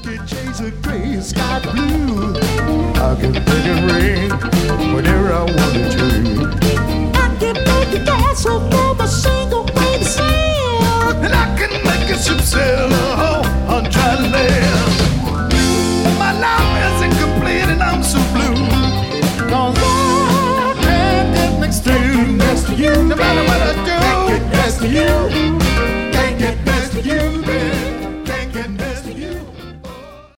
can change the gray sky to blue. I can make it rain whenever I want it to. I can make it dance over my single way to sail. And I can make a ship sail on dry land. My life isn't complete and I'm so blue. 'Cause I can't get next to you. No matter what I do, can't get next to you. Can't get next to you, baby.